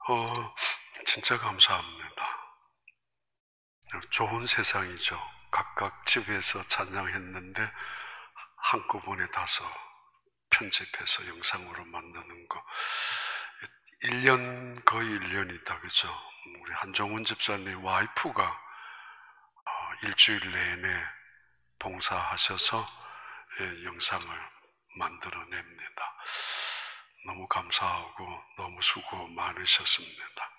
진짜 감사합니다. 좋은 세상이죠. 각각 집에서 찬양했는데 한꺼번에 다서 편집해서 영상으로 만드는 거 1년, 거의 1년이다, 그죠? 우리 한종훈 집사님 와이프가 일주일 내내 봉사하셔서 영상을 만들어냅니다. 너무 감사하고 너무 수고 많으셨습니다.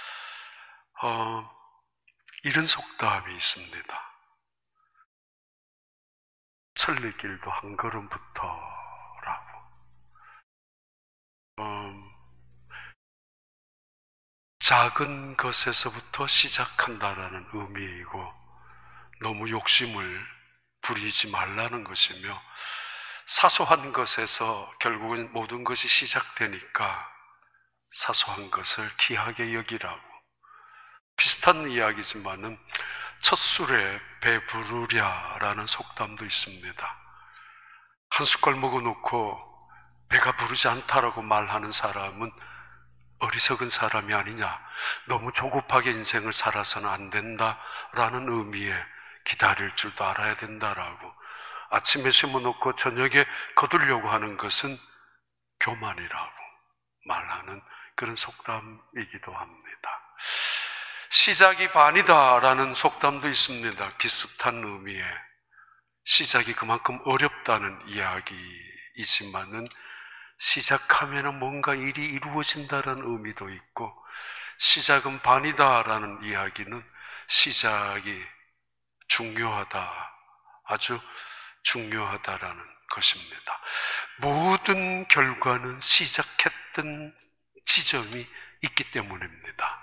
이런 속담이 있습니다. 천리길도 한 걸음부터라고. 작은 것에서부터 시작한다라는 의미이고, 너무 욕심을 부리지 말라는 것이며, 사소한 것에서 결국은 모든 것이 시작되니까 사소한 것을 귀하게 여기라고. 비슷한 이야기지만은 첫 술에 배부르랴라는 속담도 있습니다. 한 숟갈 먹어놓고 배가 부르지 않다라고 말하는 사람은 어리석은 사람이 아니냐, 너무 조급하게 인생을 살아서는 안 된다라는 의미에 기다릴 줄도 알아야 된다라고. 아침에 심어놓고 저녁에 거두려고 하는 것은 교만이라고 말하는 그런 속담이기도 합니다. 시작이 반이다라는 속담도 있습니다. 비슷한 의미의. 시작이 그만큼 어렵다는 이야기이지만은 시작하면 뭔가 일이 이루어진다는 의미도 있고, 시작은 반이다라는 이야기는 시작이 중요하다, 아주 중요하다라는 것입니다. 모든 결과는 시작했던 지점이 있기 때문입니다.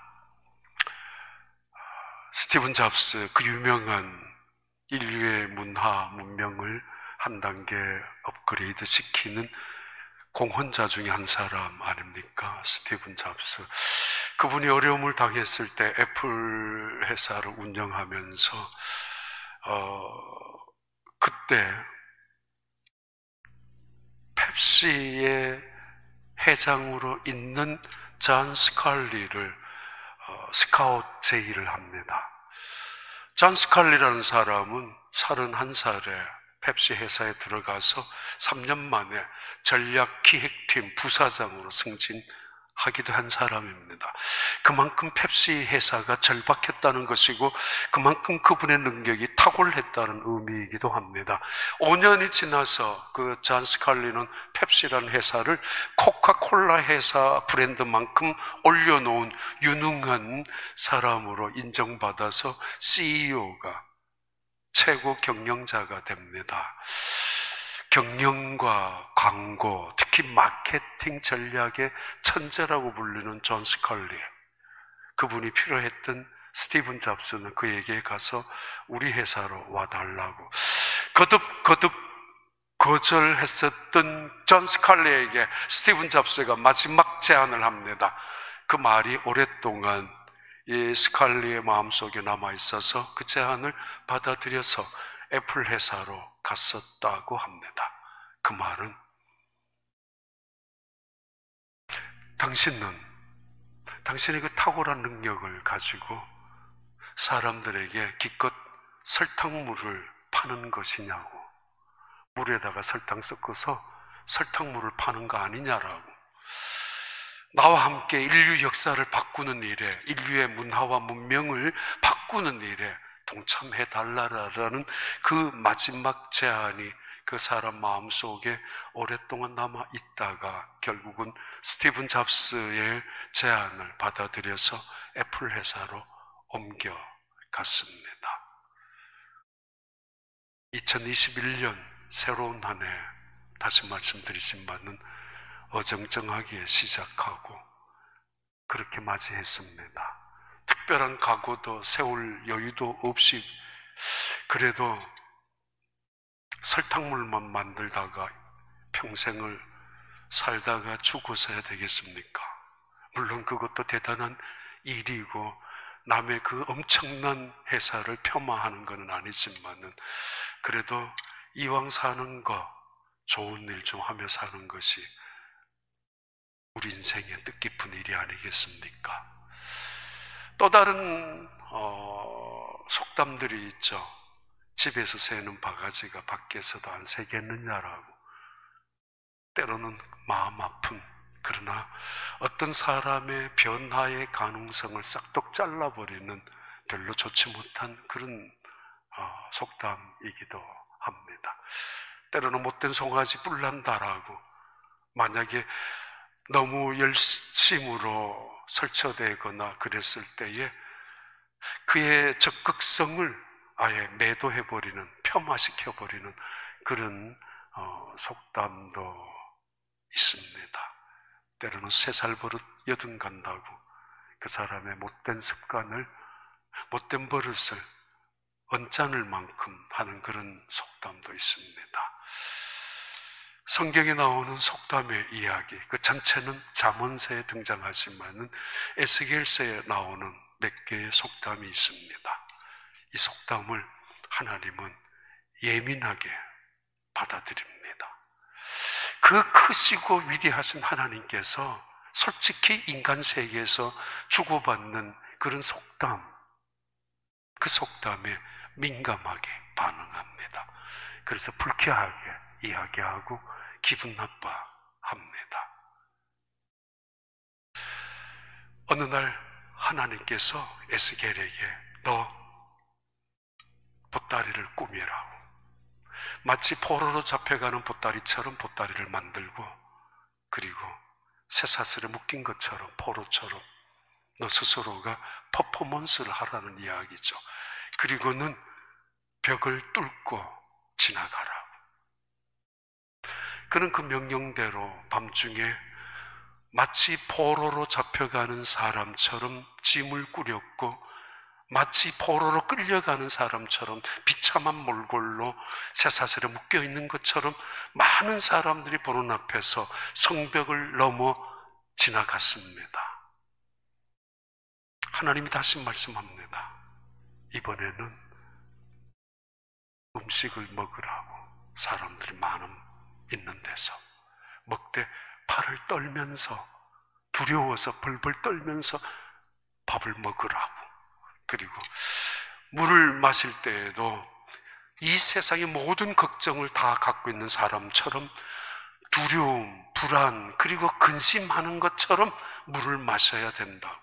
스티븐 잡스, 그 유명한 인류의 문화, 문명을 한 단계 업그레이드 시키는 공헌자 중에 한 사람 아닙니까? 스티븐 잡스. 그분이 어려움을 당했을 때 애플 회사를 운영하면서 그때 펩시의 회장으로 있는 존 스칼리를 스카우트 제의를 합니다. 존 스칼리라는 사람은 31살에 펩시 회사에 들어가서 3년 만에 전략기획팀 부사장으로 승진하기도 한 사람입니다. 그만큼 펩시 회사가 절박했다는 것이고, 그만큼 그분의 능력이 탁월했다는 의미이기도 합니다. 5년이 지나서 그 존 스칼리는 펩시라는 회사를 코카콜라 회사 브랜드만큼 올려놓은 유능한 사람으로 인정받아서 CEO가, 최고 경영자가 됩니다. 경영과 광고, 특히 마케팅 전략의 천재라고 불리는 존 스칼리, 그분이 필요했던 스티븐 잡스는 그에게 가서 우리 회사로 와달라고 거듭 거절했었던 존 스칼리에게 스티븐 잡스가 마지막 제안을 합니다. 그 말이 오랫동안 이 스칼리의 마음속에 남아있어서 그 제안을 받아들여서 애플 회사로 갔었다고 합니다. 그 말은, 당신의 그 탁월한 능력을 가지고 사람들에게 기껏 설탕물을 파는 것이냐고, 물에다가 설탕 섞어서 설탕물을 파는 거 아니냐라고. 나와 함께 인류 역사를 바꾸는 일에, 인류의 문화와 문명을 바꾸는 일에 동참해달라라는 그 마지막 제안이 그 사람 마음속에 오랫동안 남아있다가 결국은 스티븐 잡스의 제안을 받아들여서 애플 회사로 옮겨갔습니다. 2021년 새로운 한 해, 다시 말씀드리지만은 어정쩡하게 시작하고 그렇게 맞이했습니다. 특별한 각오도 세울 여유도 없이, 그래도 설탕물만 만들다가 평생을 살다가 죽어서야 되겠습니까? 물론 그것도 대단한 일이고 남의 그 엄청난 회사를 폄하하는 건 아니지만은, 그래도 이왕 사는 거 좋은 일 좀 하며 사는 것이 우리 인생의 뜻깊은 일이 아니겠습니까? 또 다른 속담들이 있죠. 집에서 새는 바가지가 밖에서도 안 새겠느냐라고. 때로는 마음 아픈, 그러나 어떤 사람의 변화의 가능성을 싹둑 잘라버리는 별로 좋지 못한 그런 속담이기도 합니다. 때로는 못된 송아지 뿔난다라고, 만약에 너무 열심으로 설쳐대거나 그랬을 때에 그의 적극성을 아예 매도해버리는, 폄하시켜버리는 그런 속담도 있습니다. 때로는 3살 버릇 80 간다고 그 사람의 못된 습관을, 못된 버릇을 언짢을 만큼 하는 그런 속담도 있습니다. 성경에 나오는 속담의 이야기, 그 전체는 잠언서에 등장하지만은 에스겔서에 나오는 몇 개의 속담이 있습니다. 이 속담을 하나님은 예민하게 받아들입니다. 그 크시고 위대하신 하나님께서 솔직히 인간 세계에서 주고받는 그런 속담, 그 속담에 민감하게 반응합니다. 그래서 불쾌하게 이야기하고 기분 나빠합니다. 어느 날 하나님께서 에스겔에게 너 보따리를 꾸미라고, 마치 포로로 잡혀가는 보따리처럼 보따리를 만들고, 그리고 쇠사슬에 묶인 것처럼, 포로처럼 너 스스로가 퍼포먼스를 하라는 이야기죠. 그리고는 벽을 뚫고 지나가라. 그는 그 명령대로 밤중에 마치 포로로 잡혀가는 사람처럼 짐을 꾸렸고, 마치 포로로 끌려가는 사람처럼 비참한 몰골로 쇠사슬에 묶여있는 것처럼 많은 사람들이 보는 앞에서 성벽을 넘어 지나갔습니다. 하나님이 다시 말씀합니다. 이번에는 음식을 먹으라고. 사람들이 많은 있는 데서 먹되 팔을 떨면서, 두려워서 벌벌 떨면서 밥을 먹으라고. 그리고 물을 마실 때에도 이 세상의 모든 걱정을 다 갖고 있는 사람처럼 두려움, 불안, 그리고 근심하는 것처럼 물을 마셔야 된다고.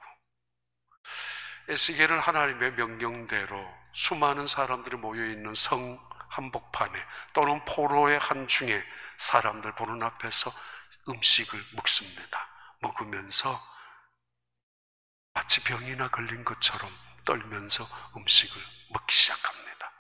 에스겔은 하나님의 명령대로 수많은 사람들이 모여있는 성 한복판에 또는 포로의 한중에 사람들 보는 앞에서 음식을 먹습니다. 먹으면서 마치 병이나 걸린 것처럼 떨면서 음식을 먹기 시작합니다.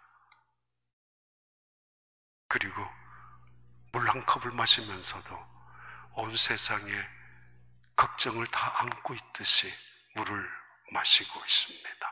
그리고 물 한 컵을 마시면서도 온 세상에 걱정을 다 안고 있듯이 물을 마시고 있습니다.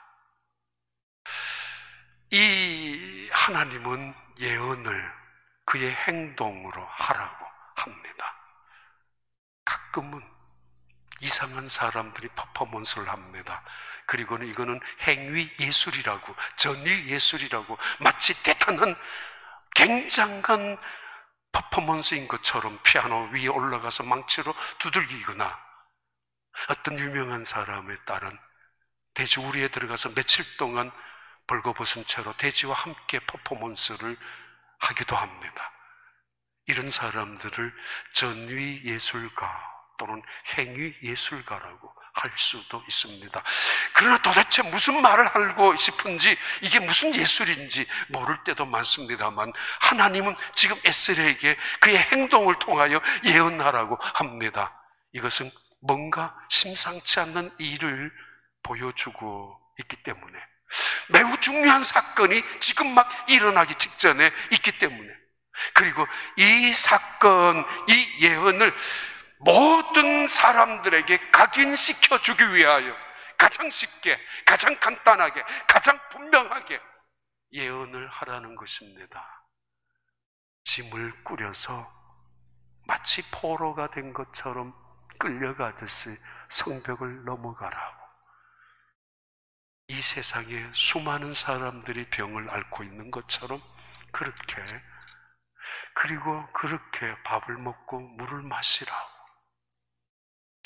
이 하나님은 예언을 그의 행동으로 하라고 합니다. 가끔은 이상한 사람들이 퍼포먼스를 합니다. 그리고는 이거는 행위 예술이라고, 전위 예술이라고, 마치 대단한 굉장한 퍼포먼스인 것처럼 피아노 위에 올라가서 망치로 두들기거나, 어떤 유명한 사람에 따른 돼지우리에 들어가서 며칠 동안 벌거벗은 채로 돼지와 함께 퍼포먼스를 하기도 합니다. 이런 사람들을 전위 예술가 또는 행위 예술가라고 할 수도 있습니다. 그러나 도대체 무슨 말을 하고 싶은지, 이게 무슨 예술인지 모를 때도 많습니다만, 하나님은 지금 에스겔에게 그의 행동을 통하여 예언하라고 합니다. 이것은 뭔가 심상치 않는 일을 보여주고 있기 때문에, 매우 중요한 사건이 지금 막 일어나기 직전에 있기 때문에, 그리고 이 사건, 이 예언을 모든 사람들에게 각인시켜 주기 위하여 가장 쉽게, 가장 간단하게, 가장 분명하게 예언을 하라는 것입니다. 짐을 꾸려서 마치 포로가 된 것처럼 끌려가듯이 성벽을 넘어가라고. 이 세상에 수많은 사람들이 병을 앓고 있는 것처럼 그렇게, 그리고 그렇게 밥을 먹고 물을 마시라고.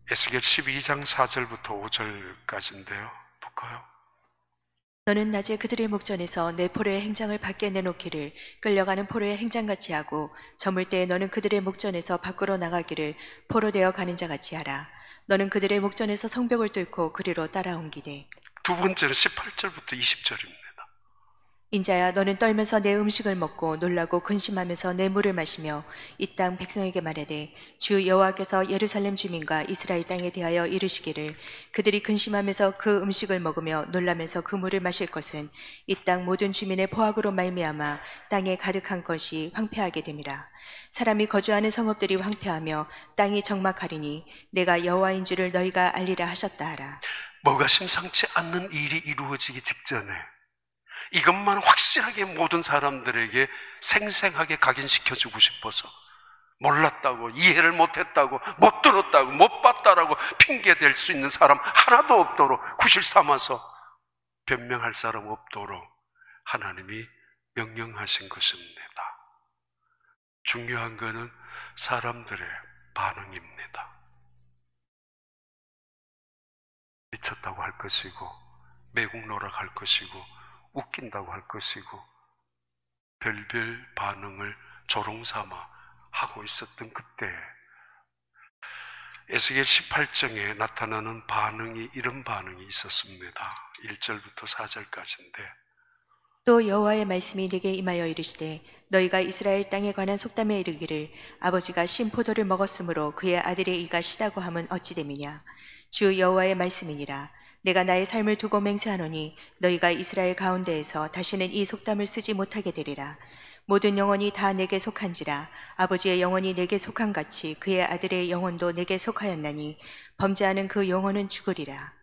에스겔 12장 4절부터 5절까지인데요. 볼까요? 너는 낮에 그들의 목전에서 내 포로의 행장을 밖에 내놓기를 끌려가는 포로의 행장같이 하고 저물 때에 너는 그들의 목전에서 밖으로 나가기를 포로되어 가는 자같이 하라. 너는 그들의 목전에서 성벽을 뚫고 그리로 따라옮기되. 두 번째는 18절부터 20절입니다. 인자야, 너는 떨면서 내 음식을 먹고 놀라고 근심하면서 내 물을 마시며 이 땅 백성에게 말하되 주 여호와께서 예루살렘 주민과 이스라엘 땅에 대하여 이르시기를 그들이 근심하면서 그 음식을 먹으며 놀라면서 그 물을 마실 것은 이 땅 모든 주민의 포악으로 말미암아 땅에 가득한 것이 황폐하게 됨이라. 사람이 거주하는 성읍들이 황폐하며 땅이 적막하리니 내가 여호와인 줄을 너희가 알리라 하셨다 하라. 뭐가 심상치 않는 일이 이루어지기 직전에 이것만 확실하게 모든 사람들에게 생생하게 각인시켜주고 싶어서 몰랐다고, 이해를 못했다고, 못 들었다고, 못 봤다라고 핑계댈 수 있는 사람 하나도 없도록, 구실 삼아서 변명할 사람 없도록 하나님이 명령하신 것입니다. 중요한 것은 사람들의 반응입니다. 미쳤다고 할 것이고, 매국노락할 것이고, 웃긴다고 할 것이고, 별별 반응을 조롱삼아 하고 있었던 그때 에스겔 18장에 나타나는 반응이 이런 반응이 있었습니다. 1절부터 4절까지인데 또 여호와의 말씀이 내게 임하여 이르시되 너희가 이스라엘 땅에 관한 속담에 이르기를 아버지가 신 포도를 먹었으므로 그의 아들의 이가 시다고 함은 어찌 됨이냐. 주 여호와의 말씀이니라. 내가 나의 삶을 두고 맹세하노니 너희가 이스라엘 가운데에서 다시는 이 속담을 쓰지 못하게 되리라. 모든 영혼이 다 내게 속한지라. 아버지의 영혼이 내게 속한 같이 그의 아들의 영혼도 내게 속하였나니 범죄하는 그 영혼은 죽으리라.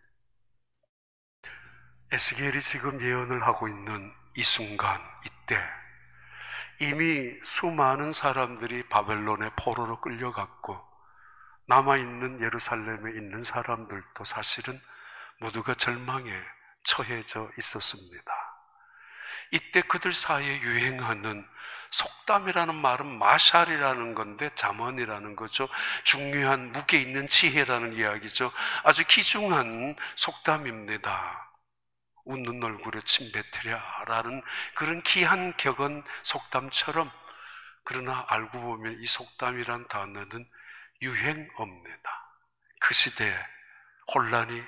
에스겔이 지금 예언을 하고 있는 이 순간, 이때 이미 수많은 사람들이 바벨론의 포로로 끌려갔고 남아있는 예루살렘에 있는 사람들도 사실은 모두가 절망에 처해져 있었습니다. 이때 그들 사이에 유행하는 속담이라는 말은 마샬이라는 건데 잠언이라는 거죠. 중요한 무게 있는 지혜라는 이야기죠. 아주 귀중한 속담입니다. 웃는 얼굴에 침 뱉으랴라는 그런 귀한 격언 속담처럼, 그러나 알고 보면 이 속담이란 단어는 유행어입니다. 그 시대에 혼란이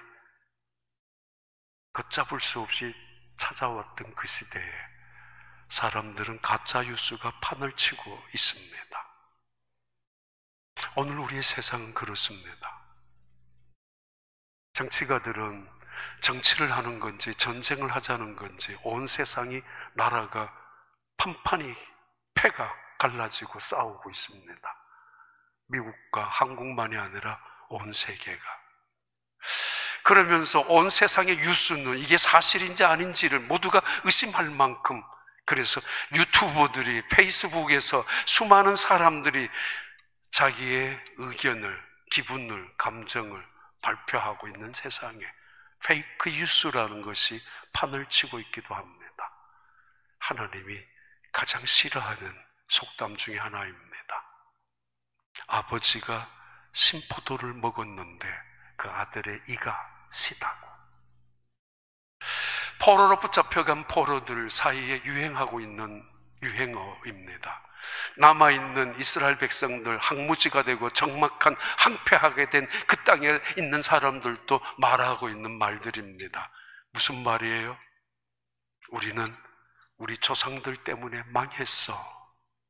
걷잡을 수 없이 찾아왔던 그 시대에 사람들은 가짜 뉴스가 판을 치고 있습니다. 오늘 우리의 세상은 그렇습니다. 정치가들은 정치를 하는 건지 전쟁을 하자는 건지 온 세상이, 나라가 판판이 패가 갈라지고 싸우고 있습니다. 미국과 한국만이 아니라 온 세계가. 그러면서 온 세상의 뉴스는 이게 사실인지 아닌지를 모두가 의심할 만큼, 그래서 유튜버들이, 페이스북에서 수많은 사람들이 자기의 의견을, 기분을, 감정을 발표하고 있는 세상에 페이크 뉴스라는 것이 판을 치고 있기도 합니다. 하나님이 가장 싫어하는 속담 중에 하나입니다. 아버지가 신포도를 먹었는데 그 아들의 이가 시다고. 포로로 붙잡혀간 포로들 사이에 유행하고 있는 유행어입니다. 남아있는 이스라엘 백성들, 항무지가 되고 적막한 항폐하게 된 그 땅에 있는 사람들도 말하고 있는 말들입니다. 무슨 말이에요? 우리는 우리 조상들 때문에 망했어.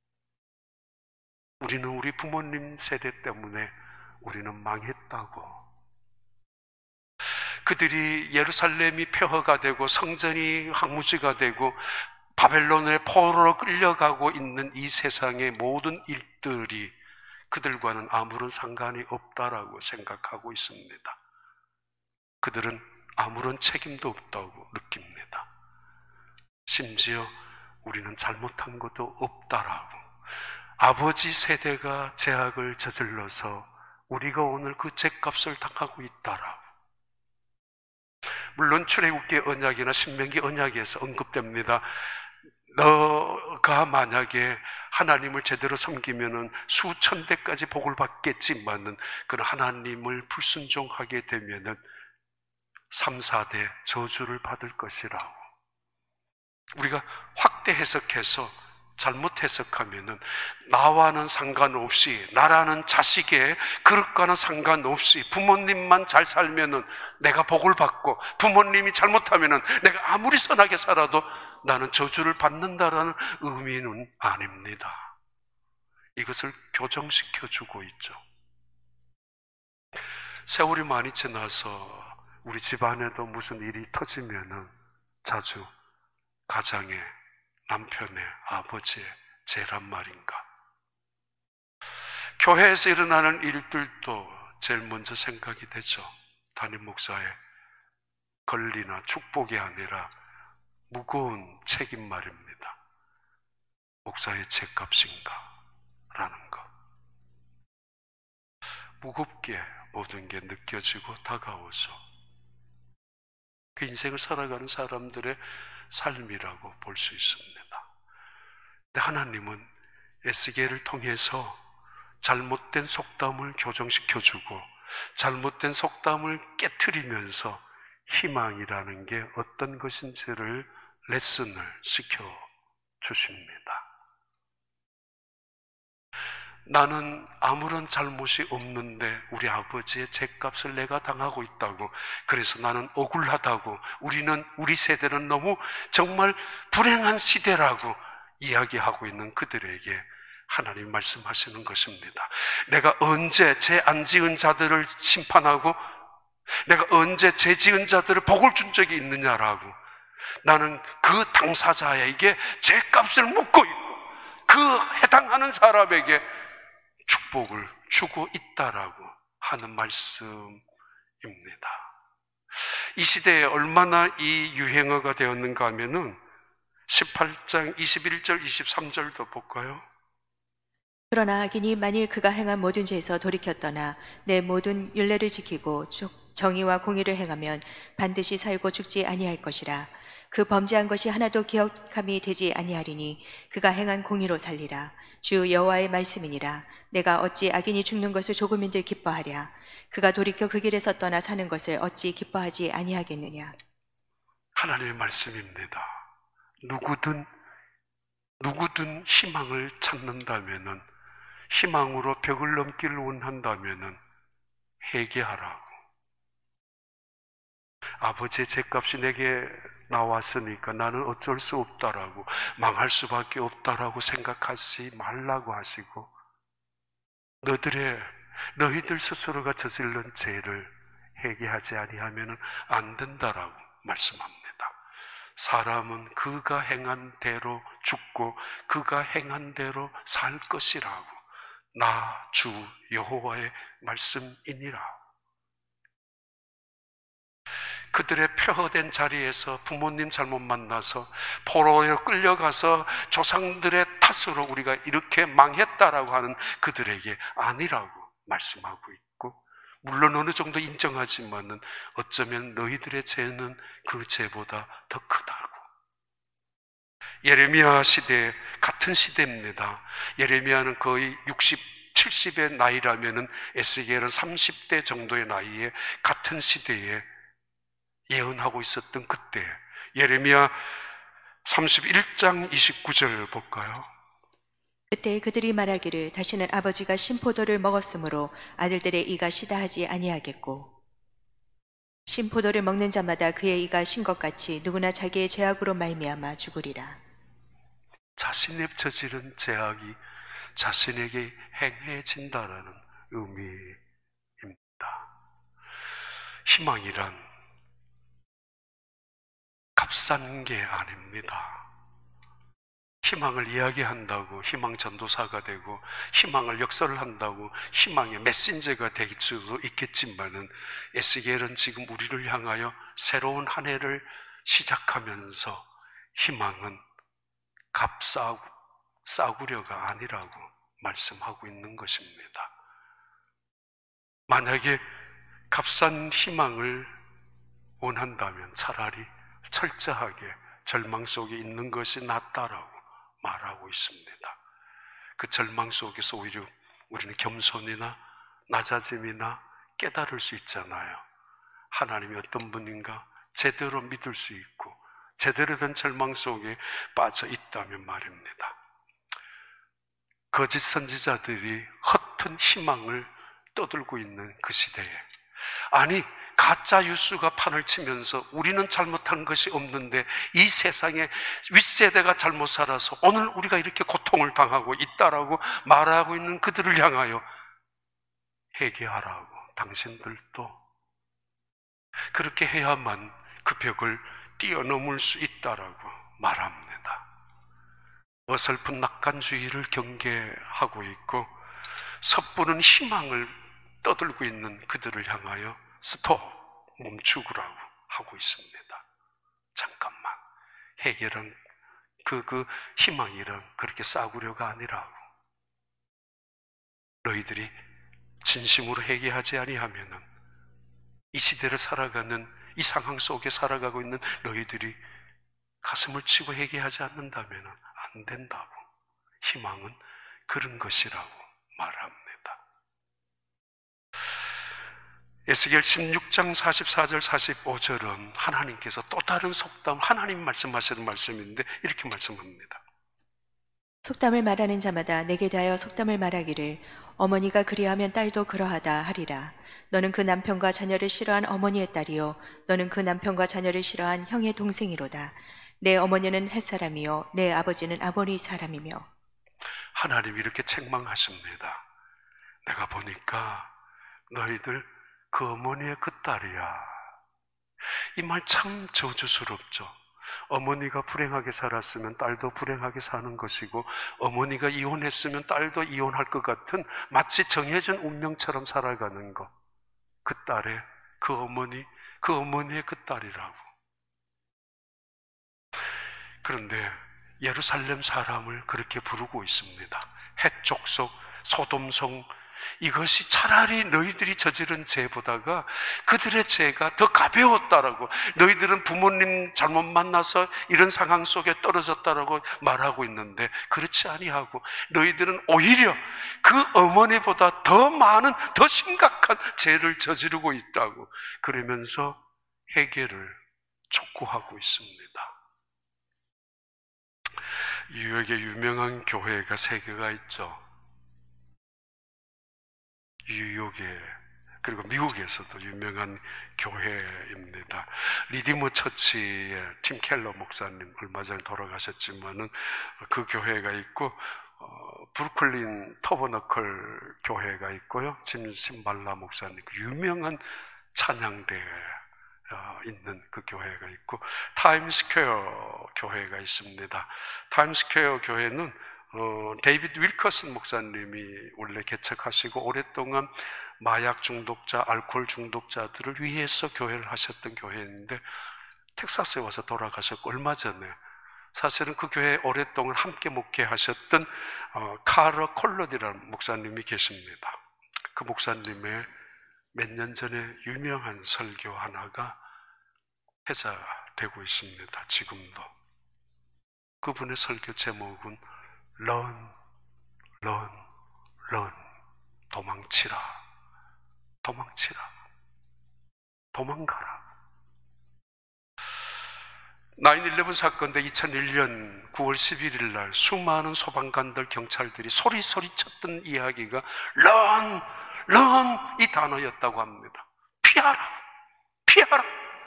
우리는 우리 부모님 세대 때문에 우리는 망했다고. 그들이 예루살렘이 폐허가 되고 성전이 황무지가 되고 바벨론의 포로로 끌려가고 있는 이 세상의 모든 일들이 그들과는 아무런 상관이 없다라고 생각하고 있습니다. 그들은 아무런 책임도 없다고 느낍니다. 심지어 우리는 잘못한 것도 없다라고. 아버지 세대가 죄악을 저질러서 우리가 오늘 그 죄값을 당하고 있다라고. 물론 출애굽기 언약이나 신명기 언약에서 언급됩니다. 너가 만약에 하나님을 제대로 섬기면은 수천 대까지 복을 받겠지만은 그 하나님을 불순종하게 되면은 3, 4대 저주를 받을 것이라고. 우리가 확대 해석해서 잘못 해석하면은 나와는 상관없이, 나라는 자식의 그릇과는 상관없이 부모님만 잘 살면은 내가 복을 받고, 부모님이 잘못하면은 내가 아무리 선하게 살아도 나는 저주를 받는다라는 의미는 아닙니다. 이것을 교정시켜 주고 있죠. 세월이 많이 지나서 우리 집안에도 무슨 일이 터지면은 자주 가장의, 남편의, 아버지의 죄란 말인가. 교회에서 일어나는 일들도 제일 먼저 생각이 되죠. 담임 목사의 권리나 축복이 아니라 무거운 책임 말입니다. 목사의 죄값인가 라는 것. 무겁게 모든 게 느껴지고 다가오죠. 그 인생을 살아가는 사람들의 삶이라고 볼 수 있습니다. 근데 하나님은 에스겔을 통해서 잘못된 속담을 교정시켜주고 잘못된 속담을 깨트리면서 희망이라는 게 어떤 것인지를 레슨을 시켜주십니다. 나는 아무런 잘못이 없는데 우리 아버지의 죄값을 내가 당하고 있다고, 그래서 나는 억울하다고, 우리 세대는 너무 정말 불행한 시대라고 이야기하고 있는 그들에게 하나님 말씀하시는 것입니다. 내가 언제 죄 안 지은 자들을 심판하고 내가 언제 죄 지은 자들을 복을 준 적이 있느냐라고, 나는 그 당사자에게 죄값을 묻고 있고 그 해당하는 사람에게 축복을 주고 있다라고 하는 말씀입니다. 이 시대에 얼마나 이 유행어가 되었는가 하면은 18장 21절 23절도 볼까요? 그러나 악인이 만일 그가 행한 모든 죄에서 돌이켜 떠나 내 모든 율례를 지키고 정의와 공의를 행하면 반드시 살고 죽지 아니할 것이라. 그 범죄한 것이 하나도 기억함이 되지 아니하리니 그가 행한 공의로 살리라. 주 여호와의 말씀이니라. 내가 어찌 악인이 죽는 것을 조금인들 기뻐하랴. 그가 돌이켜 그 길에서 떠나 사는 것을 어찌 기뻐하지 아니하겠느냐. 하나님의 말씀입니다. 누구든 희망을 찾는다면은, 희망으로 벽을 넘기를 원한다면은 회개하라고. 아버지의 죄값이 내게 나왔으니까 나는 어쩔 수 없다라고, 망할 수밖에 없다라고 생각하지 말라고 하시고, 너희들 스스로가 저질른 죄를 회개하지 아니하면 안 된다라고 말씀합니다. 사람은 그가 행한 대로 죽고 그가 행한 대로 살 것이라고, 나 주 여호와의 말씀이니라. 그들의 폐허된 자리에서 부모님 잘못 만나서 포로에 끌려가서 조상들의 탓으로 우리가 이렇게 망했다라고 하는 그들에게 아니라고 말씀하고 있고, 물론 어느 정도 인정하지만은 어쩌면 너희들의 죄는 그 죄보다 더 크다고. 예레미야 시대, 같은 시대입니다. 예레미야는 거의 60, 70의 나이라면은 에스겔은 30대 정도의 나이에 같은 시대에 예언하고 있었던 그때, 예레미야 31장 29절 볼까요? 그때 그들이 말하기를 다시는 아버지가 신포도를 먹었으므로 아들들의 이가 시다 하지 아니하겠고, 신포도를 먹는 자마다 그의 이가 신 것 같이 누구나 자기의 죄악으로 말미암아 죽으리라. 자신의 저지른 죄악이 자신에게 행해진다라는 의미입니다. 희망이란 값싼 게 아닙니다. 희망을 이야기한다고 희망 전도사가 되고 희망을 역설한다고 희망의 메신저가 될 수도 있겠지만은, 에스겔은 지금 우리를 향하여 새로운 한 해를 시작하면서 희망은 싸구려가 아니라고 말씀하고 있는 것입니다. 만약에 값싼 희망을 원한다면 차라리 철저하게 절망 속에 있는 것이 낫다라고 말하고 있습니다. 그 절망 속에서 오히려 우리는 겸손이나 낮아짐이나 깨달을 수 있잖아요. 하나님이 어떤 분인가 제대로 믿을 수 있고 제대로 된 절망 속에 빠져 있다면 말입니다. 거짓 선지자들이 헛된 희망을 떠들고 있는 그 시대에, 아니 가짜 뉴스가 판을 치면서 우리는 잘못한 것이 없는데 이 세상에 윗세대가 잘못 살아서 오늘 우리가 이렇게 고통을 당하고 있다라고 말하고 있는 그들을 향하여 회개하라고, 당신들도 그렇게 해야만 그 벽을 뛰어넘을 수 있다라고 말합니다. 어설픈 낙관주의를 경계하고 있고 섣부른 희망을 떠들고 있는 그들을 향하여 스톱, 멈추라고 하고 있습니다. 잠깐만, 해결은 그 희망이란 그렇게 싸구려가 아니라고. 너희들이 진심으로 회개하지 아니하면은 이 시대를 살아가는, 이 상황 속에 살아가고 있는 너희들이 가슴을 치고 회개하지 않는다면 안 된다고. 희망은 그런 것이라고 말합니다. 에스겔 16장 44절 45절은 하나님께서 또 다른 속담, 하나님 말씀하시는 말씀인데 이렇게 말씀합니다. 속담을 말하는 자마다 내게 대하여 속담을 말하기를 어머니가 그리하면 딸도 그러하다 하리라. 너는 그 남편과 자녀를 싫어한 어머니의 딸이요 너는 그 남편과 자녀를 싫어한 형의 동생이로다. 내 어머니는 햇사람이요 내 아버지는 아모리 사람이며. 하나님이 이렇게 책망하십니다. 내가 보니까 너희들 그 어머니의 그 딸이야. 이 말 참 저주스럽죠. 어머니가 불행하게 살았으면 딸도 불행하게 사는 것이고, 어머니가 이혼했으면 딸도 이혼할 것 같은 마치 정해진 운명처럼 살아가는 것. 그 딸의, 그 어머니의 그 딸이라고. 그런데 예루살렘 사람을 그렇게 부르고 있습니다. 헷족속, 소돔성, 이것이 차라리 너희들이 저지른 죄보다가 그들의 죄가 더 가벼웠다라고, 너희들은 부모님 잘못 만나서 이런 상황 속에 떨어졌다라고 말하고 있는데 그렇지 아니하고 너희들은 오히려 그 어머니보다 더 많은, 더 심각한 죄를 저지르고 있다고 그러면서 회개를 촉구하고 있습니다. 뉴욕에 유명한 교회가 3개가 있죠. 뉴욕에, 그리고 미국에서도 유명한 교회입니다. 리디머 처치의 팀 켈러 목사님 얼마 전에 돌아가셨지만은 그 교회가 있고, 브루클린 터버너클 교회가 있고요. 짐 신발라 목사님, 유명한 찬양대 있는 그 교회가 있고, 타임스퀘어 교회가 있습니다. 타임스퀘어 교회는 데이비드 윌커슨 목사님이 원래 개척하시고 오랫동안 마약 중독자, 알코올 중독자들을 위해서 교회를 하셨던 교회인데 텍사스에 와서 돌아가셨고, 얼마 전에 사실은 그 교회에 오랫동안 함께 목회하셨던 카러 콜러디라는 목사님이 계십니다. 그 목사님의 몇 년 전에 유명한 설교 하나가 회자되고 있습니다. 지금도. 그분의 설교 제목은 Run, run, run. 도망치라, 도망치라, 도망가라. 9/11 사건 때 2001년 9월 11일 날 수많은 소방관들, 경찰들이 소리쳤던 이야기가 Run, run 이 단어였다고 합니다. 피하라, 피하라.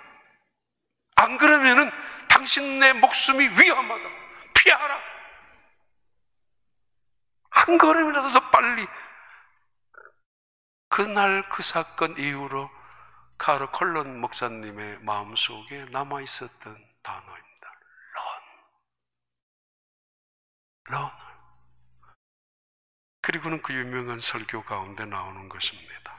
안 그러면은 당신의 목숨이 위험하다. 피하라. 한 걸음이라도 더 빨리. 그날 그 사건 이후로 카르 콜런 목사님의 마음속에 남아있었던 단어입니다. Run. 그리고는 그 유명한 설교 가운데 나오는 것입니다.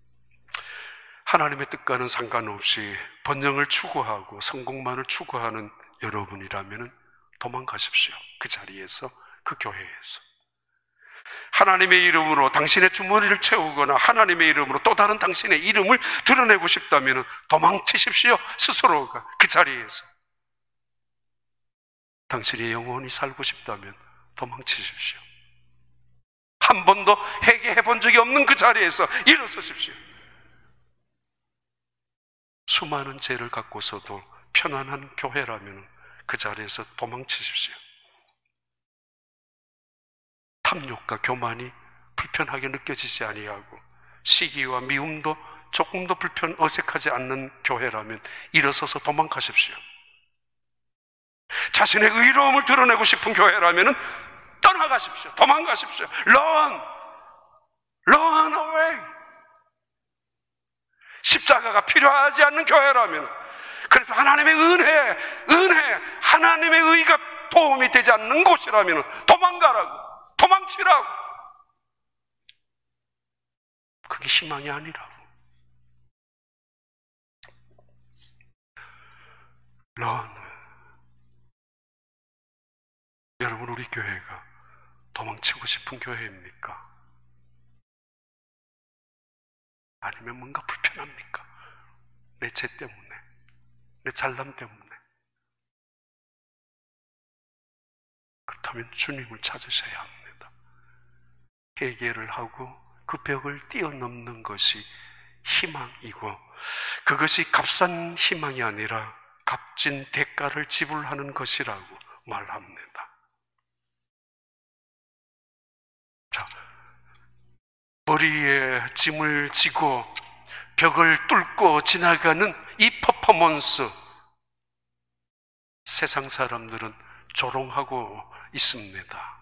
하나님의 뜻과는 상관없이 번영을 추구하고 성공만을 추구하는 여러분이라면 도망가십시오. 그 자리에서, 그 교회에서. 하나님의 이름으로 당신의 주머니를 채우거나 하나님의 이름으로 또 다른 당신의 이름을 드러내고 싶다면 도망치십시오. 스스로가 그 자리에서. 당신이 영원히 살고 싶다면 도망치십시오. 한 번도 회개해 본 적이 없는 그 자리에서 일어서십시오. 수많은 죄를 갖고서도 편안한 교회라면 그 자리에서 도망치십시오. 탐욕과 교만이 불편하게 느껴지지 아니하고 시기와 미움도 조금도 어색하지 않는 교회라면 일어서서 도망가십시오. 자신의 의로움을 드러내고 싶은 교회라면 떠나가십시오. 도망가십시오. Run away. 십자가가 필요하지 않는 교회라면, 그래서 하나님의 은혜, 하나님의 의가 도움이 되지 않는 곳이라면 도망가라고, 도망치라고. 그게 희망이 아니라고. Run. 여러분, 우리 교회가 도망치고 싶은 교회입니까? 아니면 뭔가 불편합니까? 내 죄 때문에, 내 잘남 때문에. 그렇다면 주님을 찾으셔야 합니다. 회개를 하고 그 벽을 뛰어넘는 것이 희망이고, 그것이 값싼 희망이 아니라 값진 대가를 지불하는 것이라고 말합니다. 자, 머리에 짐을 지고 벽을 뚫고 지나가는 이 퍼포먼스, 세상 사람들은 조롱하고 있습니다.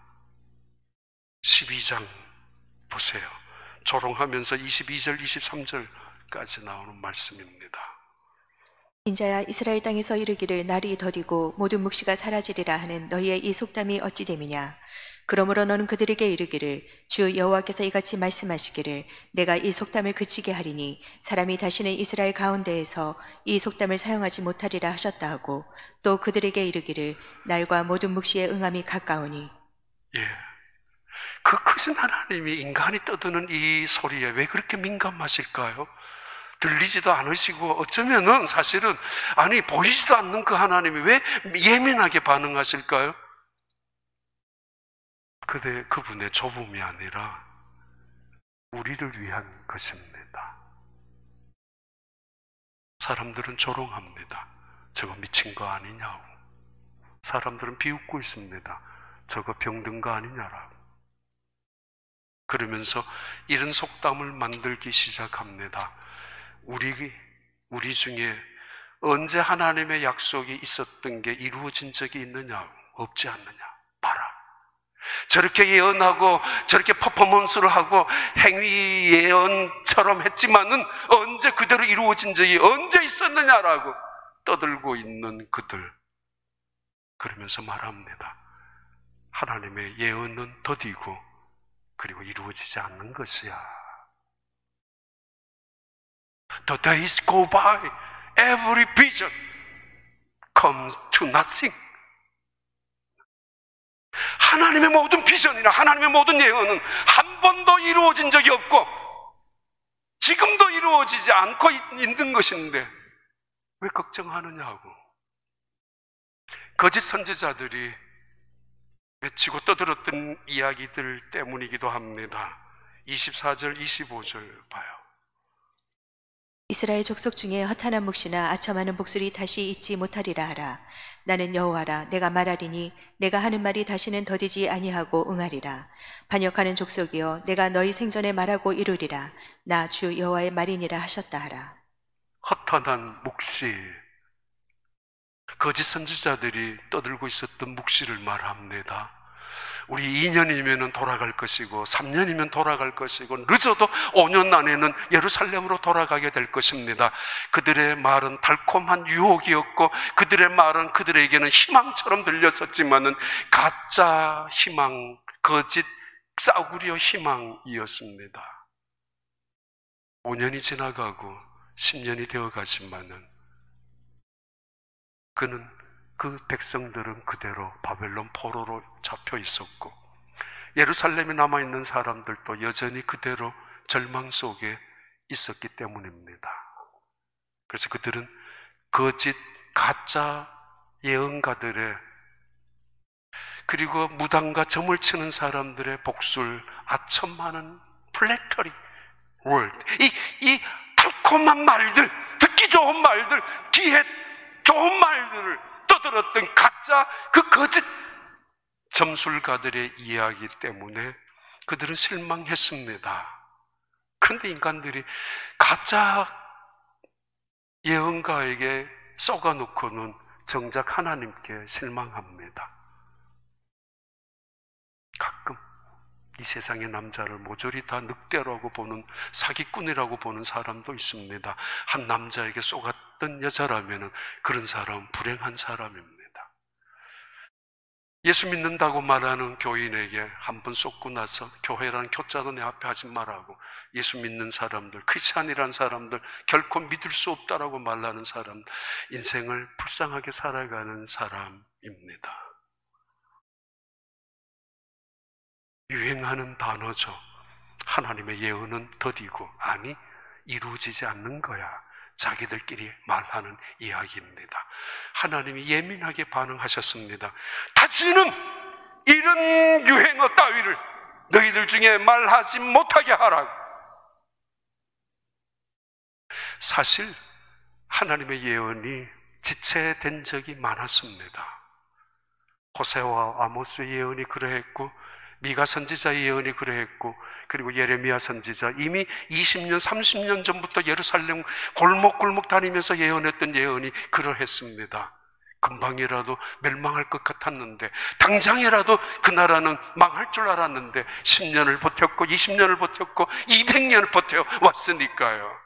12장 보세요. 조롱하면서 22절, 23절까지 나오는 말씀입니다. 인자야, 이스라엘 땅에서 이르기를 날이 더디고 모든 묵시가 사라지리라 하는 너희의 이 속담이 어찌 됨이냐? 그러므로 너는 그들에게 이르기를 주 여호와께서 이같이 말씀하시기를 내가 이 속담을 그치게 하리니 사람이 다시는 이스라엘 가운데에서 이 속담을 사용하지 못하리라 하셨다 하고, 또 그들에게 이르기를 날과 모든 묵시의 응함이 가까우니. 그 크신 하나님이 인간이 떠드는 이 소리에 왜 그렇게 민감하실까요? 들리지도 않으시고 어쩌면은 사실은 보이지도 않는 그 하나님이 왜 예민하게 반응하실까요? 그분의 좁음이 아니라 우리를 위한 것입니다. 사람들은 조롱합니다. 저거 미친 거 아니냐고. 사람들은 비웃고 있습니다. 저거 병든 거 아니냐라고. 그러면서 이런 속담을 만들기 시작합니다. 우리 중에 언제 하나님의 약속이 있었던 게 이루어진 적이 있느냐? 없지 않느냐? 봐라. 저렇게 예언하고 저렇게 퍼포먼스를 하고 행위 예언처럼 했지만은 언제 그대로 이루어진 적이 언제 있었느냐라고 떠들고 있는 그들. 그러면서 말합니다. 하나님의 예언은 더디고 그리고 이루어지지 않는 것이야. The days go by, every vision comes to nothing. 하나님의 모든 비전이나 하나님의 모든 예언은 한 번도 이루어진 적이 없고 지금도 이루어지지 않고 있는 것인데 왜 걱정하느냐고. 거짓 선지자들이 외치고 떠들었던 이야기들 때문이기도 합니다. 24절, 25절 봐요. 이스라엘 족속 중에 허탄한 묵시나 아첨하는 복술이 다시 있지 못하리라 하라. 나는 여호와라. 내가 말하리니 내가 하는 말이 다시는 더디지 아니하고 응하리라. 반역하는 족속이여, 내가 너희 생전에 말하고 이루리라. 나 주 여호와의 말이니라 하셨다 하라. 허탄한 묵시, 거짓 선지자들이 떠들고 있었던 묵시를 말합니다. 우리 2년이면 돌아갈 것이고 3년이면 돌아갈 것이고 늦어도 5년 안에는 예루살렘으로 돌아가게 될 것입니다. 그들의 말은 달콤한 유혹이었고 그들의 말은 그들에게는 희망처럼 들렸었지만은 가짜 희망, 거짓 싸구려 희망이었습니다. 5년이 지나가고 10년이 되어가지만은 그 백성들은 그대로 바벨론 포로로 잡혀 있었고 예루살렘에 남아있는 사람들도 여전히 그대로 절망 속에 있었기 때문입니다. 그래서 그들은 거짓, 가짜 예언가들의 그리고 무당과 점을 치는 사람들의 복술, 아첨하는 플래터리 월드, 이 달콤한 말들, 듣기 좋은 말들, 귀에 좋은 말들을 떠들었던 가짜 그 거짓 점술가들의 이야기 때문에 그들은 실망했습니다. 그런데 인간들이 가짜 예언가에게 쏘가놓고는 정작 하나님께 실망합니다. 가끔 이 세상의 남자를 모조리 다 늑대라고 보는, 사기꾼이라고 보는 사람도 있습니다. 한 남자에게 쏘갔던 여자라면 그런 사람은 불행한 사람입니다. 예수 믿는다고 말하는 교인에게 한 번 쏘고 나서 교회라는 교자도 내 앞에 하지 말라고, 예수 믿는 사람들, 크리스찬이라는 사람들, 결코 믿을 수 없다라고 말하는 사람, 인생을 불쌍하게 살아가는 사람입니다. 유행하는 단어죠. 하나님의 예언은 더디고, 아니 이루어지지 않는 거야. 자기들끼리 말하는 이야기입니다. 하나님이 예민하게 반응하셨습니다. 다시는 이런 유행어 따위를 너희들 중에 말하지 못하게 하라고. 사실 하나님의 예언이 지체된 적이 많았습니다. 호세와 아모스 예언이 그러했고, 미가 선지자의 예언이 그러했고, 그리고 예레미야 선지자, 이미 20년, 30년 전부터 예루살렘 골목골목 다니면서 예언했던 예언이 그러했습니다. 금방이라도 멸망할 것 같았는데, 당장이라도 그 나라는 망할 줄 알았는데 10년을 버텼고 20년을 버텼고 200년을 버텨왔으니까요.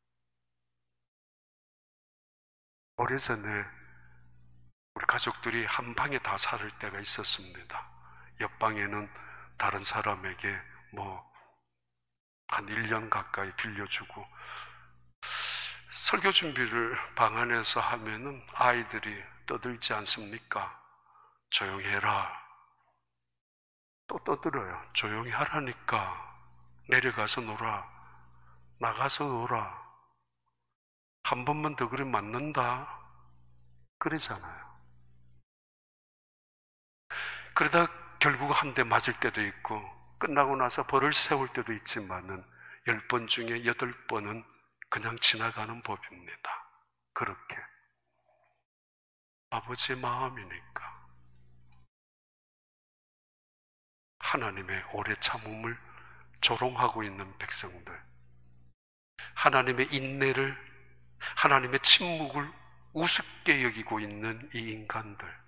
오래전에 우리 가족들이 한 방에 다 살 때가 있었습니다. 옆방에는 다른 사람에게 한 1년 가까이 빌려주고, 설교 준비를 방 안에서 하면은 아이들이 떠들지 않습니까? 조용히 해라. 또 떠들어요. 조용히 하라니까. 내려가서 놀아. 나가서 놀아. 한 번만 더 그러면 맞는다. 그러잖아요. 그러다 결국 한 대 맞을 때도 있고, 끝나고 나서 벌을 세울 때도 있지만은 10번 중에 8번은 그냥 지나가는 법입니다. 그렇게 아버지의 마음이니까. 하나님의 오래 참음을 조롱하고 있는 백성들, 하나님의 인내를, 하나님의 침묵을 우습게 여기고 있는 이 인간들,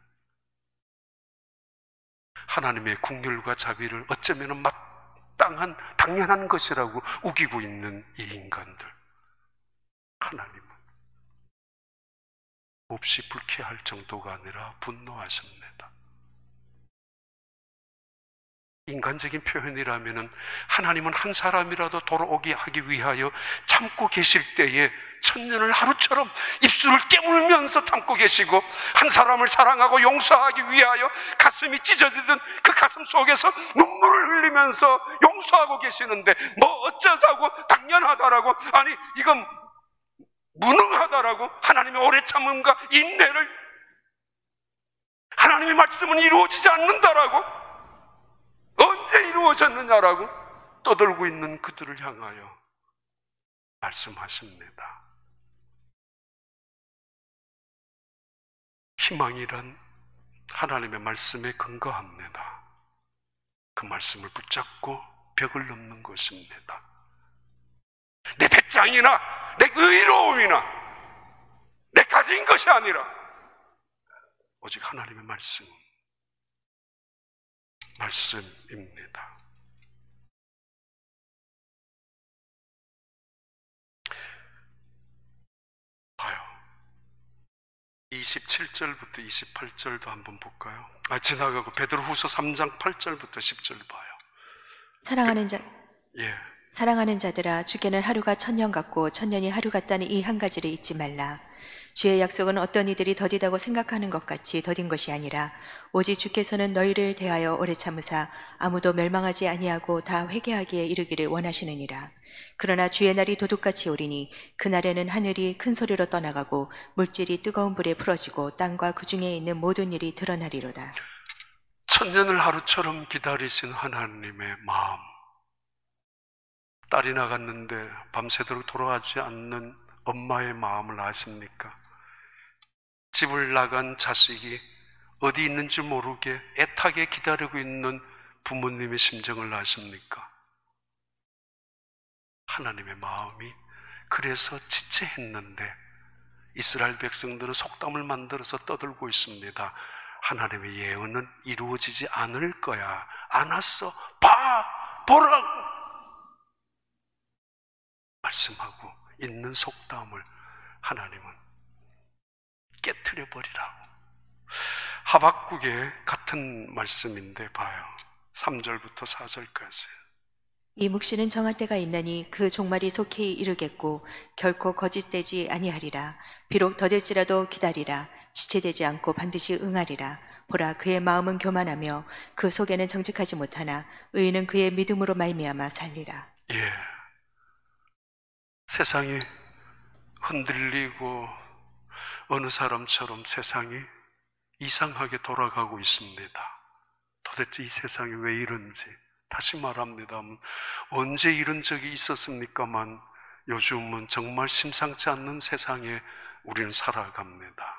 하나님의 긍휼과 자비를 어쩌면 마땅한 당연한 것이라고 우기고 있는 이 인간들, 하나님은 몹시 불쾌할 정도가 아니라 분노하십니다. 인간적인 표현이라면 하나님은 한 사람이라도 돌아오게 하기 위하여 참고 계실 때에 천년을 하루처럼 입술을 깨물면서 참고 계시고, 한 사람을 사랑하고 용서하기 위하여 가슴이 찢어지던 그 가슴 속에서 눈물을 흘리면서 용서하고 계시는데, 어쩌자고 당연하다라고, 아니 이건 무능하다라고 하나님의 오래 참음과 인내를, 하나님의 말씀은 이루어지지 않는다라고, 언제 이루어졌느냐라고 떠들고 있는 그들을 향하여 말씀하십니다. 희망이란 하나님의 말씀에 근거합니다. 그 말씀을 붙잡고 벽을 넘는 것입니다. 내 배짱이나 내 의로움이나 내 가진 것이 아니라 오직 하나님의 말씀입니다. 봐요. 27절부터 28절도 한번 볼까요? 지나가고 베드로후서 3장 8절부터 10절 봐요. 사랑하는 자들아, 주께는 하루가 천년 같고 천년이 하루 같다는 이 한 가지를 잊지 말라. 주의 약속은 어떤 이들이 더디다고 생각하는 것 같이 더딘 것이 아니라 오직 주께서는 너희를 대하여 오래 참으사 아무도 멸망하지 아니하고 다 회개하기에 이르기를 원하시느니라. 그러나 주의 날이 도둑같이 오리니 그날에는 하늘이 큰 소리로 떠나가고 물질이 뜨거운 불에 풀어지고 땅과 그 중에 있는 모든 일이 드러나리로다. 천년을 하루처럼 기다리신 하나님의 마음, 딸이 나갔는데 밤새도록 돌아가지 않는 엄마의 마음을 아십니까? 집을 나간 자식이 어디 있는지 모르게 애타게 기다리고 있는 부모님의 심정을 아십니까? 하나님의 마음이 그래서 지체했는데 이스라엘 백성들은 속담을 만들어서 떠들고 있습니다. 하나님의 예언은 이루어지지 않을 거야. 안 왔어. 보라고 말씀하고 있는 속담을 하나님은 깨트려 버리라고. 하박국의 같은 말씀인데 봐요. 3절부터 4절까지. 이 묵시는 정할 때가 있나니 그 종말이 속히 이르겠고 결코 거짓되지 아니하리라. 비록 더딜지라도 기다리라. 지체되지 않고 반드시 응하리라. 보라, 그의 마음은 교만하며 그 속에는 정직하지 못하나 의인은 그의 믿음으로 말미암아 살리라. 예, 세상이 흔들리고 어느 사람처럼 세상이 이상하게 돌아가고 있습니다. 도대체 이 세상이 왜 이런지 다시 말합니다. 언제 이런 적이 있었습니까만 요즘은 정말 심상치 않는 세상에 우리는 살아갑니다.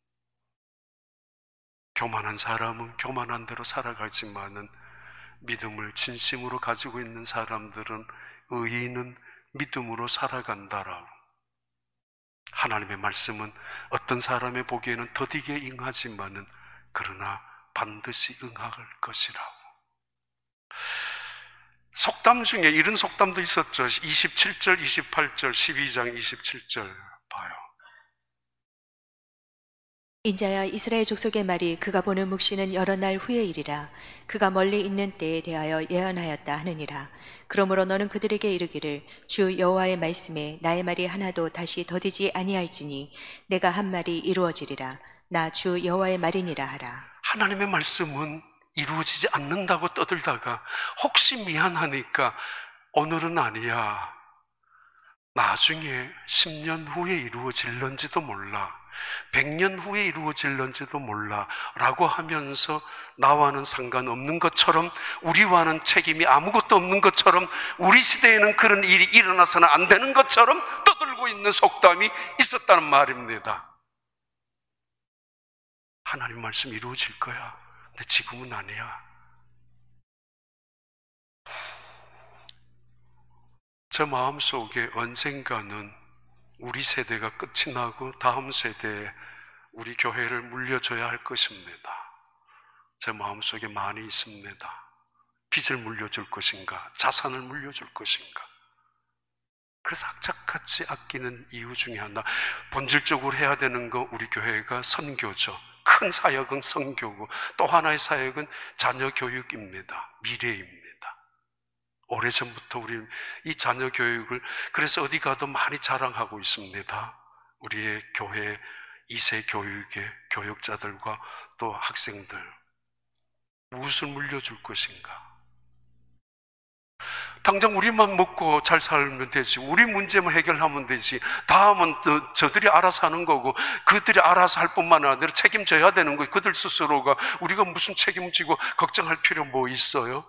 교만한 사람은 교만한 대로 살아가지만은 믿음을 진심으로 가지고 있는 사람들은 의인은 믿음으로 살아간다라고. 하나님의 말씀은 어떤 사람의 보기에는 더디게 응하지만은 그러나 반드시 응할 것이라고. 속담 중에 이런 속담도 있었죠. 27절, 28절, 12장 27절 봐요. 인자야, 이스라엘 족속의 말이 그가 보는 묵시는 여러 날 후의 일이라. 그가 멀리 있는 때에 대하여 예언하였다 하느니라. 그러므로 너는 그들에게 이르기를 주 여호와의 말씀에 나의 말이 하나도 다시 더디지 아니할지니 내가 한 말이 이루어지리라. 나 주 여호와의 말이니라 하라. 하나님의 말씀은 이루어지지 않는다고 떠들다가 혹시 미안하니까 오늘은 아니야, 나중에 10년 후에 이루어질런지도 몰라, 100년 후에 이루어질런지도 몰라 라고 하면서 나와는 상관없는 것처럼, 우리와는 책임이 아무것도 없는 것처럼, 우리 시대에는 그런 일이 일어나서는 안 되는 것처럼 떠들고 있는 속담이 있었다는 말입니다. 하나님 말씀 이루어질 거야. 근데 지금은 아니야. 저 마음속에 언젠가는 우리 세대가 끝이 나고 다음 세대에 우리 교회를 물려줘야 할 것입니다. 제 마음속에 많이 있습니다. 빚을 물려줄 것인가, 자산을 물려줄 것인가. 그래서 악착같이 아끼는 이유 중에 하나, 본질적으로 해야 되는 거 우리 교회가 선교죠. 큰 사역은 선교고 또 하나의 사역은 자녀 교육입니다. 미래입니다. 오래전부터 우리 이 자녀 교육을 그래서 어디 가도 많이 자랑하고 있습니다. 우리의 교회 2세 교육의 교육자들과 또 학생들, 무엇을 물려줄 것인가? 당장 우리만 먹고 잘 살면 되지, 우리 문제만 해결하면 되지, 다음은 저들이 알아서 하는 거고, 그들이 알아서 할 뿐만 아니라 책임져야 되는 거예요. 그들 스스로가. 우리가 무슨 책임지고 걱정할 필요 뭐 있어요?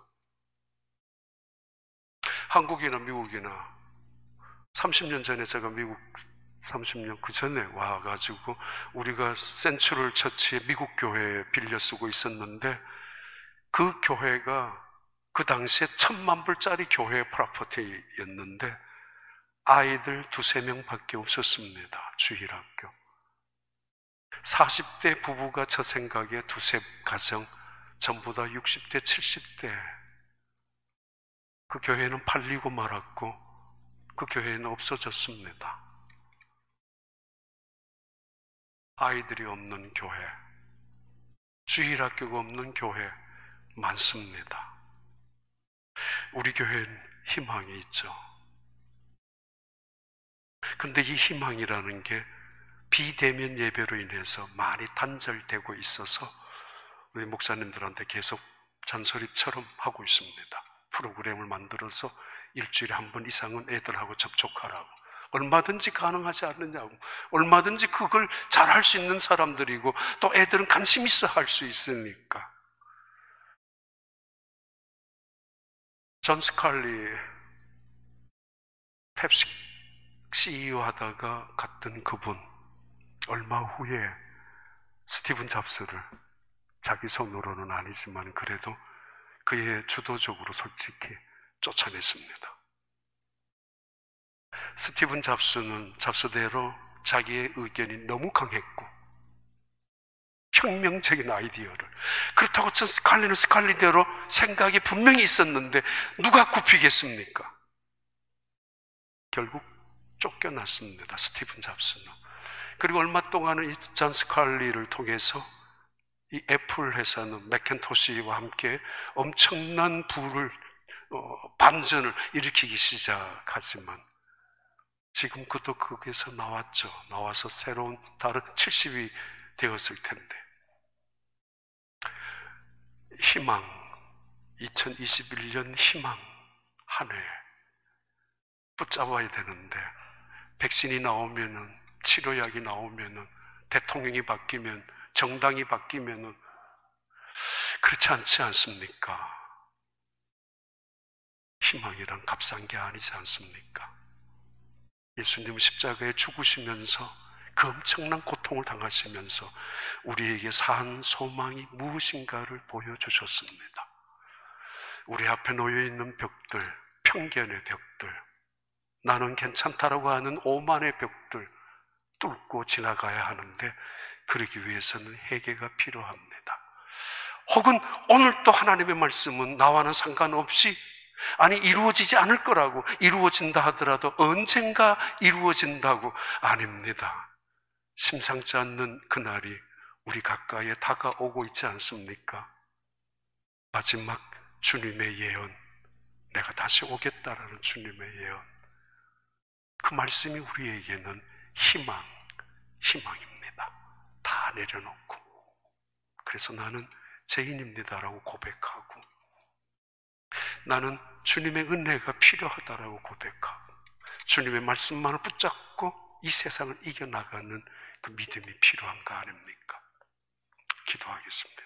한국이나 미국이나 30년 전에 제가 미국 30년 그 전에 와가지고 우리가 센츄럴 처치에 미국 교회에 빌려 쓰고 있었는데, 그 교회가 그 당시에 1,000만 불짜리 교회 프로퍼티였는데 아이들 2-3명 밖에 없었습니다. 주일학교. 40대 부부가 저 생각에 2-3 가정, 전부 다 60대 70대. 그 교회는 팔리고 말았고 그 교회는 없어졌습니다. 아이들이 없는 교회, 주일학교가 없는 교회 많습니다. 우리 교회는 희망이 있죠. 근데 이 희망이라는 게 비대면 예배로 인해서 많이 단절되고 있어서 우리 목사님들한테 계속 잔소리처럼 하고 있습니다. 프로그램을 만들어서 일주일에 한 번 이상은 애들하고 접촉하라고. 얼마든지 가능하지 않느냐고. 얼마든지 그걸 잘할 수 있는 사람들이고 또 애들은 관심 있어 할 수 있으니까. 존 스칼리 탭식 CEO 하다가 갔던 그분, 얼마 후에 스티븐 잡스를 자기 손으로는 아니지만 그래도 그의 주도적으로 솔직히 쫓아냈습니다. 스티븐 잡스는 잡스대로 자기의 의견이 너무 강했고 혁명적인 아이디어를, 그렇다고 전 스칼리는 스칼리대로 생각이 분명히 있었는데 누가 굽히겠습니까? 결국 쫓겨났습니다, 스티븐 잡스는. 그리고 얼마 동안은 이 존 스칼리를 통해서 이 애플 회사는 맥킨토시와 함께 엄청난 반전을 일으키기 시작하지만 지금 그도 거기서 나왔죠. 나와서 새로운 다른 70이 되었을 텐데, 희망, 2021년 희망 한 해 붙잡아야 되는데, 백신이 나오면은, 치료약이 나오면은, 대통령이 바뀌면, 정당이 바뀌면은 그렇지 않지 않습니까? 희망이란 값싼 게 아니지 않습니까? 예수님은 십자가에 죽으시면서 그 엄청난 고통을 당하시면서 우리에게 산 소망이 무엇인가를 보여주셨습니다. 우리 앞에 놓여있는 벽들, 편견의 벽들, 나는 괜찮다라고 하는 오만의 벽들 뚫고 지나가야 하는데, 그러기 위해서는 회개가 필요합니다. 혹은 오늘 또 하나님의 말씀은 나와는 상관없이, 아니 이루어지지 않을 거라고, 이루어진다 하더라도 언젠가 이루어진다고, 아닙니다. 심상치 않는 그날이 우리 가까이에 다가오고 있지 않습니까? 마지막 주님의 예언, 내가 다시 오겠다라는 주님의 예언, 그 말씀이 우리에게는 희망입니다. 다 내려놓고, 그래서 나는 죄인입니다라고 고백하고, 나는 주님의 은혜가 필요하다라고 고백하고, 주님의 말씀만을 붙잡고 이 세상을 이겨나가는 그 믿음이 필요한 거 아닙니까? 기도하겠습니다.